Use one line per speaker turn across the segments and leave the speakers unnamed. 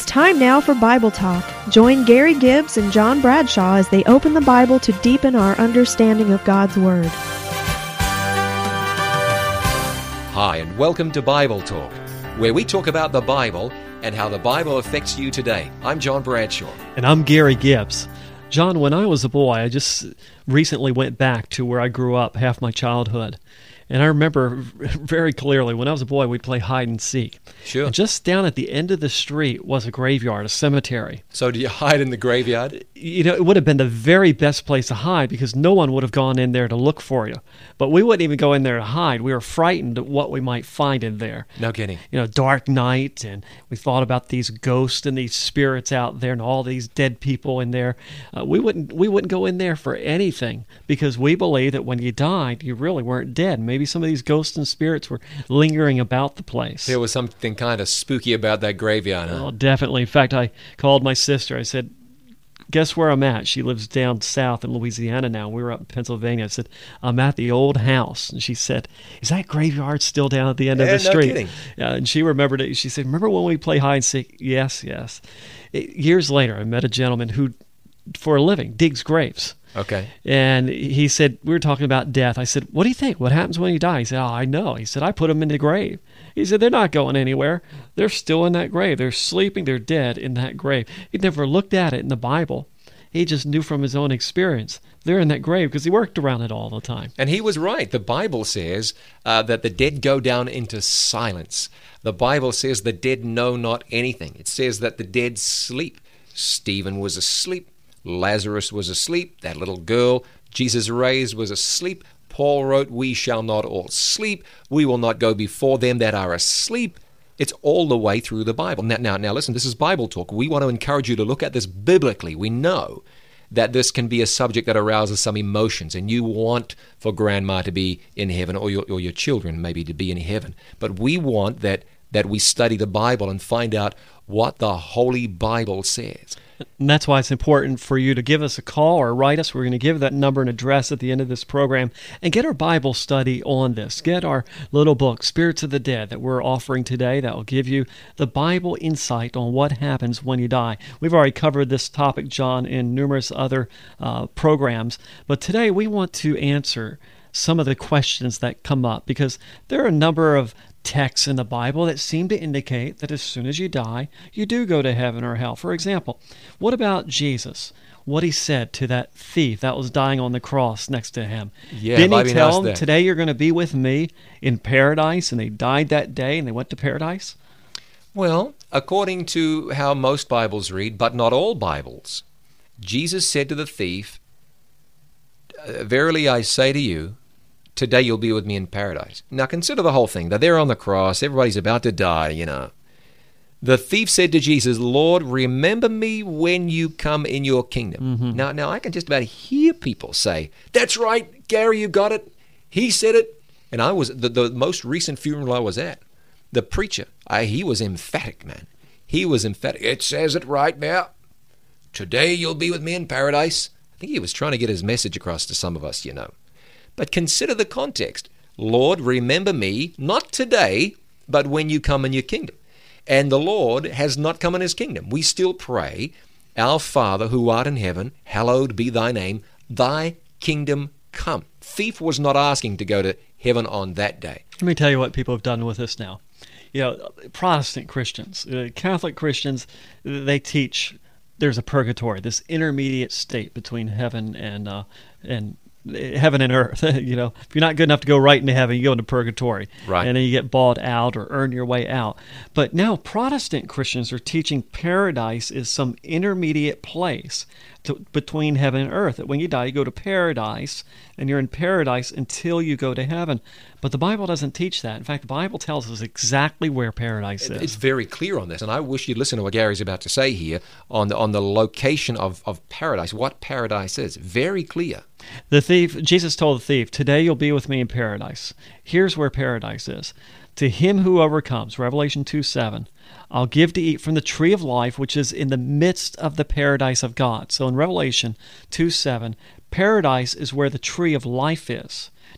time now for Bible Talk. Join Gary Gibbs and John Bradshaw as they open the Bible to deepen our understanding of God's Word.
Hi, and welcome to Bible Talk, where we talk about the Bible and how the Bible affects you today. I'm John Bradshaw.
And I'm Gary Gibbs. John, when I was a boy, I just recently went back to where I grew up half my childhood. And I remember very clearly, when I was a boy, we'd play hide and seek.
Sure.
And just down at the end of the street was a graveyard, a cemetery.
So do you hide in the graveyard?
You know, it would have been the very best place to hide because no one would have gone in there to look for you. But we wouldn't even go in there to hide. We were frightened at what we might find in there.
No kidding.
You know, dark night, and we thought about these ghosts and these spirits out there and all these dead people in there. We wouldn't go in there for anything because we believed that when you died, you really weren't dead. Maybe some of these ghosts and spirits were lingering about the place.
There was something kind of spooky about that graveyard, huh?
Oh, definitely. In fact, I called my sister. I said, guess where I'm at? She lives down south in Louisiana now. We were up in Pennsylvania. I said, I'm at the old house. And she said, is that graveyard still down at the end of the street?
No kidding.
Yeah, and she remembered it. She said, remember when we play hide and seek? Yes. Years later, I met a gentleman who, for a living, digs graves.
Okay.
And he said, we were talking about death. I said, what do you think? What happens when you die? He said, I know. He said, I put them in the grave. He said, they're not going anywhere. They're still in that grave. They're sleeping. They're dead in that grave. He'd never looked at it in the Bible. He just knew from his own experience. They're in that grave because he worked around it all the time.
And he was right. The Bible says that the dead go down into silence. The Bible says the dead know not anything. It says that the dead sleep. Stephen was asleep. Lazarus was asleep. That little girl Jesus raised was asleep. Paul wrote, we shall not all sleep. We will not go before them that are asleep. It's all the way through the Bible. Now, listen, this is Bible Talk. We want to encourage you to look at this biblically. We know that this can be a subject that arouses some emotions, and you want for grandma to be in heaven or your children maybe to be in heaven. But we want that we study the Bible and find out what the Holy Bible says.
And that's why it's important for you to give us a call or write us. We're going to give that number and address at the end of this program and get our Bible study on this. Get our little book, Spirits of the Dead, that we're offering today that will give you the Bible insight on what happens when you die. We've already covered this topic, John, in numerous other programs, but today we want to answer some of the questions that come up because there are a number of texts in the Bible that seem to indicate that as soon as you die, you do go to heaven or hell. For example, what about Jesus? What he said to that thief that was dying on the cross next to him.
Yeah,
didn't he tell him, today you're going to be with me in paradise, and they died that day and they went to paradise?
Well, according to how most Bibles read, but not all Bibles, Jesus said to the thief, verily I say to you, today you'll be with me in paradise. Now consider the whole thing. They're there on the cross. Everybody's about to die, you know. The thief said to Jesus, Lord, remember me when you come in your kingdom. Mm-hmm. Now I can just about hear people say, that's right, Gary, you got it. He said it. And I was, the most recent funeral I was at, the preacher, he was emphatic, man. He was emphatic. It says it right now. Today you'll be with me in paradise. I think he was trying to get his message across to some of us, you know. But consider the context. Lord, remember me, not today, but when you come in your kingdom. And the Lord has not come in his kingdom. We still pray, Our Father who art in heaven, hallowed be thy name, thy kingdom come. Thief was not asking to go to heaven on that day.
Let me tell you what people have done with this now. You know, Protestant Christians, Catholic Christians, they teach there's a purgatory, this intermediate state between heaven and heaven and earth. You know, if you're not good enough to go right into heaven, you go into purgatory.
Right.
And then you get bought out or earn your way out. But now Protestant Christians are teaching paradise is some intermediate place between heaven and earth. That when you die, you go to paradise, and you're in paradise until you go to heaven. But the Bible doesn't teach that. In fact, the Bible tells us exactly where paradise is.
It's very clear on this, and I wish you'd listen to what Gary's about to say here on the location of paradise, what paradise is. Very clear.
The thief, Jesus told the thief, today you'll be with me in paradise. Here's where paradise is. To him who overcomes, Revelation 2:7, I'll give to eat from the tree of life, which is in the midst of the paradise of God. So in Revelation 2:7, paradise is where the tree of life is.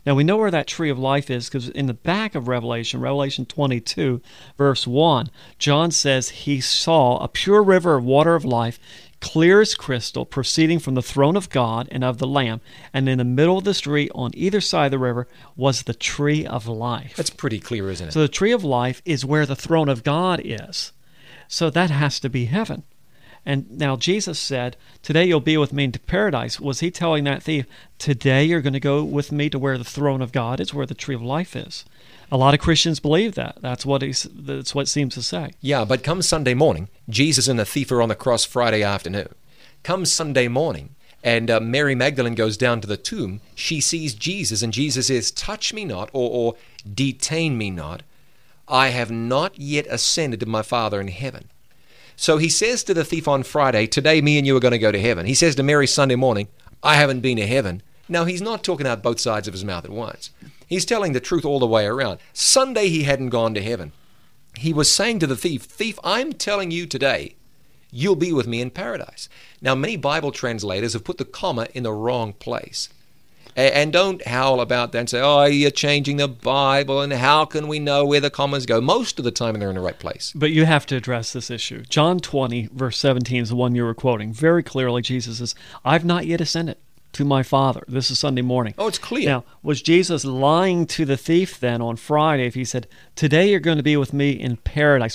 Now we know where that tree of life is because in the back of Revelation 22, verse 1, John says he saw a pure river of water of life, clear as crystal, proceeding from the throne of God and of the Lamb. And in the middle of the street, on either side of the river, was the tree of life.
That's pretty clear, isn't it?
So the tree of life is where the throne of God is. So that has to be heaven. And now Jesus said, today you'll be with me into paradise. Was he telling that thief, today you're going to go with me to where the throne of God is, where the tree of life is? A lot of Christians believe that. That's what it seems to say.
Yeah, but come Sunday morning, Jesus and the thief are on the cross Friday afternoon. Come Sunday morning, and Mary Magdalene goes down to the tomb. She sees Jesus, and Jesus says, touch me not, or detain me not. I have not yet ascended to my Father in heaven. So he says to the thief on Friday, today me and you are going to go to heaven. He says to Mary Sunday morning, I haven't been to heaven. Now, he's not talking out both sides of his mouth at once. He's telling the truth all the way around. Sunday he hadn't gone to heaven. He was saying to the thief, thief, I'm telling you today, you'll be with me in paradise. Now, many Bible translators have put the comma in the wrong place. And don't howl about that and say, oh, you're changing the Bible, and how can we know where the commas go? Most of the time they're in the right place.
But you have to address this issue. John 20, verse 17 is the one you were quoting. Very clearly, Jesus says, I've not yet ascended to my Father. This is Sunday morning.
Oh, it's clear.
Now, was Jesus lying to the thief then on Friday if he said, today you're going to be with me in paradise,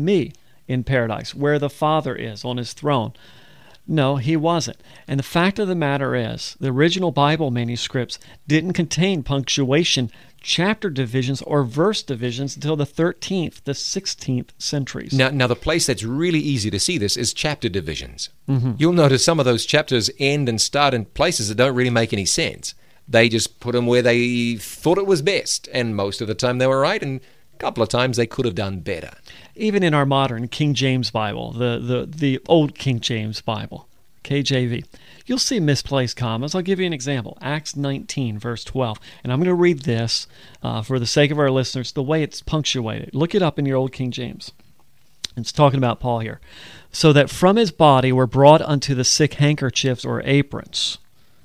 where the Father is on his throne? No, he wasn't. And the fact of the matter is, the original Bible manuscripts didn't contain punctuation, chapter divisions, or verse divisions until the 13th, the 16th centuries.
Now the place that's really easy to see this is chapter divisions.
Mm-hmm.
You'll notice some of those chapters end and start in places that don't really make any sense. They just put them where they thought it was best, and most of the time they were right, and a couple of times they could have done better.
Even in our modern King James Bible, the old King James Bible, KJV, you'll see misplaced commas. I'll give you an example. Acts 19, verse 12. And I'm going to read this for the sake of our listeners, the way it's punctuated. Look it up in your old King James. It's talking about Paul here. So that from his body were brought unto the sick handkerchiefs or aprons,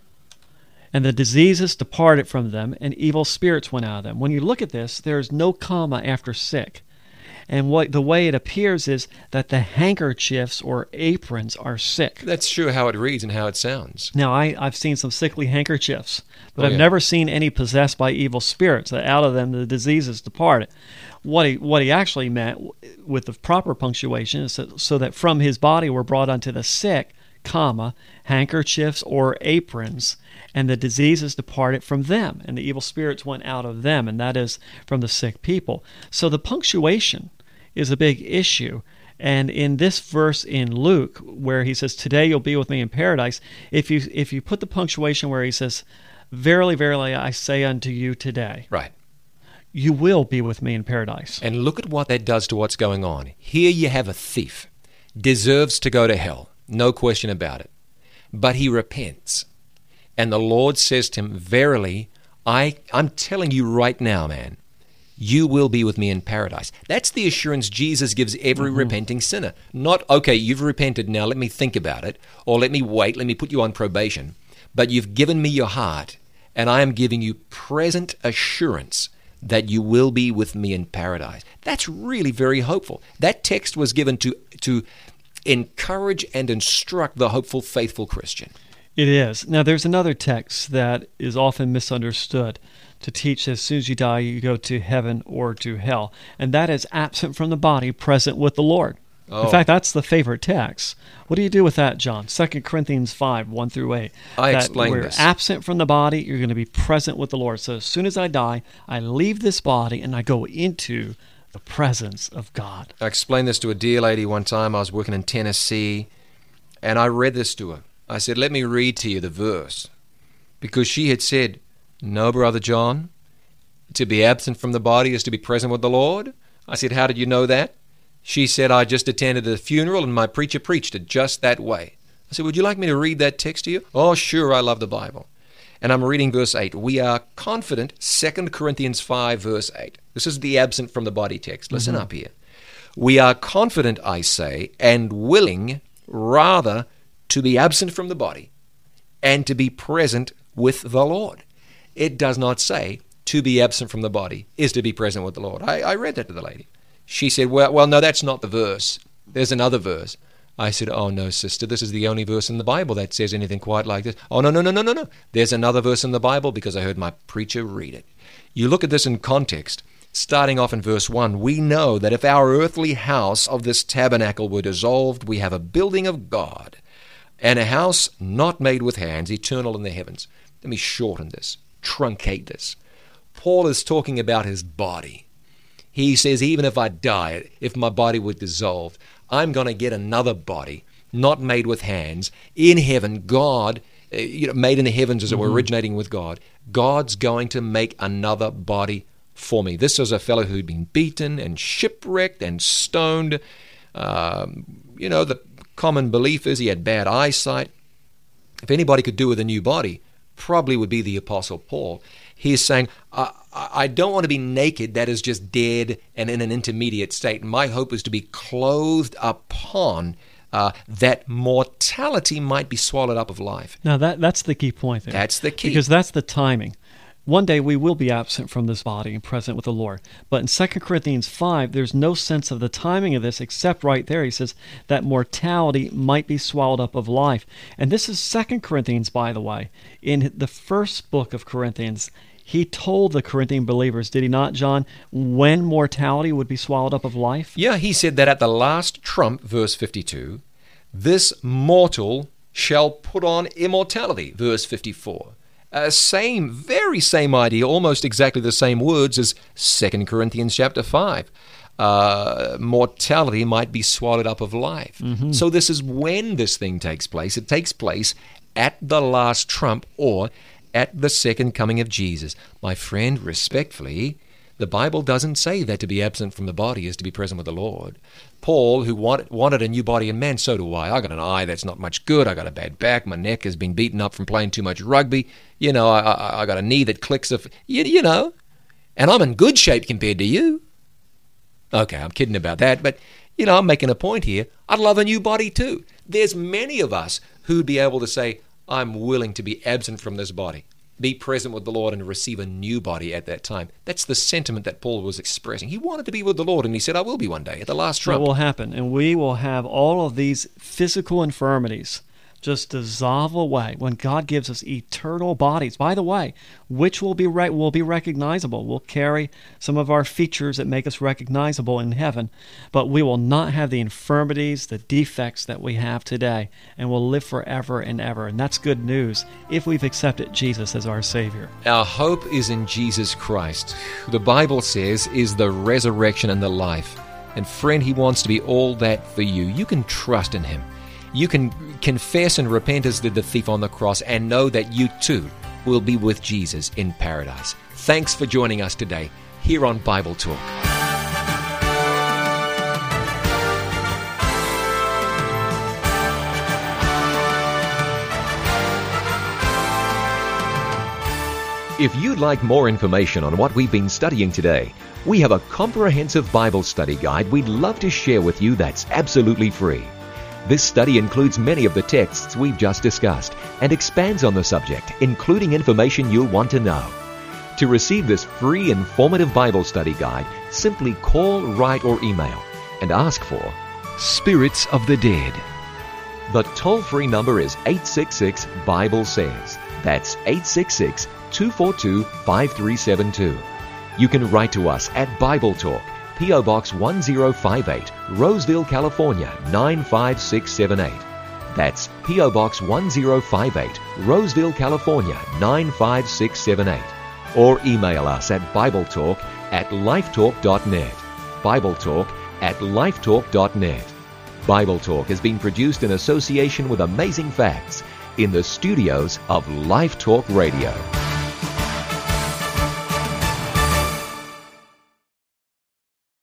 and the diseases departed from them, and evil spirits went out of them. When you look at this, there's no comma after sick. And the way it appears is that the handkerchiefs or aprons are sick.
That's sure how it reads and how it sounds.
Now, I've seen some sickly handkerchiefs, but I've never seen any possessed by evil spirits. That out of them the diseases departed. What he actually meant with the proper punctuation is so that from his body were brought unto the sick, comma, handkerchiefs or aprons, and the diseases departed from them, and the evil spirits went out of them, and that is from the sick people. So the punctuation is a big issue. And in this verse in Luke, where he says, today you'll be with me in paradise, if you put the punctuation where he says, verily, verily, I say unto you today.
Right.
You will be with me in paradise.
And look at what that does to what's going on. Here you have a thief, deserves to go to hell, no question about it. But he repents. And the Lord says to him, verily, I'm telling you right now, man, you will be with me in paradise. That's the assurance Jesus gives every repenting sinner. Not, okay, you've repented, now let me think about it, or let me wait, let me put you on probation. But you've given me your heart, and I am giving you present assurance that you will be with me in paradise. That's really very hopeful. That text was given to encourage and instruct the hopeful, faithful Christian.
It is. Now, there's another text that is often misunderstood to teach that as soon as you die, you go to heaven or to hell. And that is absent from the body, present with the Lord. Oh. In fact, that's the favorite text. What do you do with that, John? 2 Corinthians 5, 1 through 8.
I explained this.
We're absent from the body, you're going to be present with the Lord. So as soon as I die, I leave this body and I go into the presence of God.
I explained this to a dear lady one time. I was working in Tennessee, and I read this to her. I said, let me read to you the verse. Because she had said, no, Brother John, to be absent from the body is to be present with the Lord. I said, how did you know that? She said, I just attended a funeral and my preacher preached it just that way. I said, would you like me to read that text to you? Oh, sure, I love the Bible. And I'm reading verse 8. We are confident, 2 Corinthians 5, verse 8. This is the absent from the body text. Listen up here. We are confident, I say, and willing rather to be absent from the body and to be present with the Lord. It does not say to be absent from the body is to be present with the Lord. I read that to the lady. She said, well, no, that's not the verse. There's another verse. I said, oh, no, sister, this is the only verse in the Bible that says anything quite like this. Oh, no. There's another verse in the Bible because I heard my preacher read it. You look at this in context. Starting off in verse 1, we know that if our earthly house of this tabernacle were dissolved, we have a building of God, and a house not made with hands, eternal in the heavens. Let me shorten this, truncate this. Paul is talking about his body. He says, even if I die, if my body were dissolved, I'm going to get another body, not made with hands, in heaven. God, made in the heavens as it were, originating with God. God's going to make another body for me. This was a fellow who'd been beaten and shipwrecked and stoned. The common belief is he had bad eyesight. If anybody could do with a new body, probably would be the Apostle Paul. He's saying, I don't want to be naked, that is just dead and in an intermediate state. My hope is to be clothed upon that mortality might be swallowed up of life.
Now, that's the key point there.
That's the key.
Because that's the timing. One day we will be absent from this body and present with the Lord. But in 2 Corinthians 5, there's no sense of the timing of this except right there. He says that mortality might be swallowed up of life. And this is 2 Corinthians, by the way. In the first book of Corinthians, he told the Corinthian believers, did he not, John, when mortality would be swallowed up of life?
Yeah, he said that at the last trump, verse 52, this mortal shall put on immortality, verse 54. Very same idea, almost exactly the same words as 2 Corinthians chapter 5. Mortality might be swallowed up of life. So this is when this thing takes place. It takes place at the last trump or at the second coming of Jesus. My friend, respectfully, the Bible doesn't say that to be absent from the body is to be present with the Lord. Paul, who wanted a new body, and man, so do I. I got an eye that's not much good. I got a bad back. My neck has been beaten up from playing too much rugby. I got a knee that clicks. And I'm in good shape compared to you. Okay, I'm kidding about that, but, I'm making a point here. I'd love a new body too. There's many of us who'd be able to say, I'm willing to be absent from this body, be present with the Lord, and receive a new body at that time. That's the sentiment that Paul was expressing. He wanted to be with the Lord, and he said, I will be one day at the last trump.
That will happen, and we will have all of these physical infirmities just dissolve away when God gives us eternal bodies, by the way, which will be recognizable. We'll carry some of our features that make us recognizable in heaven, but we will not have the infirmities, the defects that we have today, and we'll live forever and ever. And that's good news if we've accepted Jesus as our Savior.
Our hope is in Jesus Christ, who the Bible says is the resurrection and the life. And friend, He wants to be all that for you. You can trust in Him. You can confess and repent as did the thief on the cross and know that you too will be with Jesus in paradise. Thanks for joining us today here on Bible Talk. If you'd like more information on what we've been studying today, we have a comprehensive Bible study guide we'd love to share with you that's absolutely free. This study includes many of the texts we've just discussed and expands on the subject, including information you'll want to know. To receive this free, informative Bible study guide, simply call, write, or email and ask for Spirits of the Dead. The toll-free number is 866-BIBLE-SAYS. That's 866-242-5372. You can write to us at Bible Talk, P.O. Box 1058, Roseville, California, 95678. That's P.O. Box 1058, Roseville, California, 95678. Or email us at BibleTalk@lifetalk.net. BibleTalk@lifetalk.net. Bible Talk has been produced in association with Amazing Facts in the studios of Life Talk Radio.